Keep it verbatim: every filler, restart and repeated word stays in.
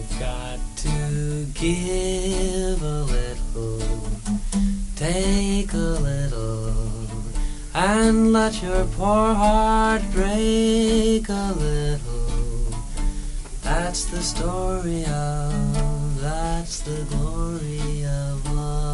You've got to give a little, take a little, and let your poor heart break a little. That's the story of, that's the glory of love.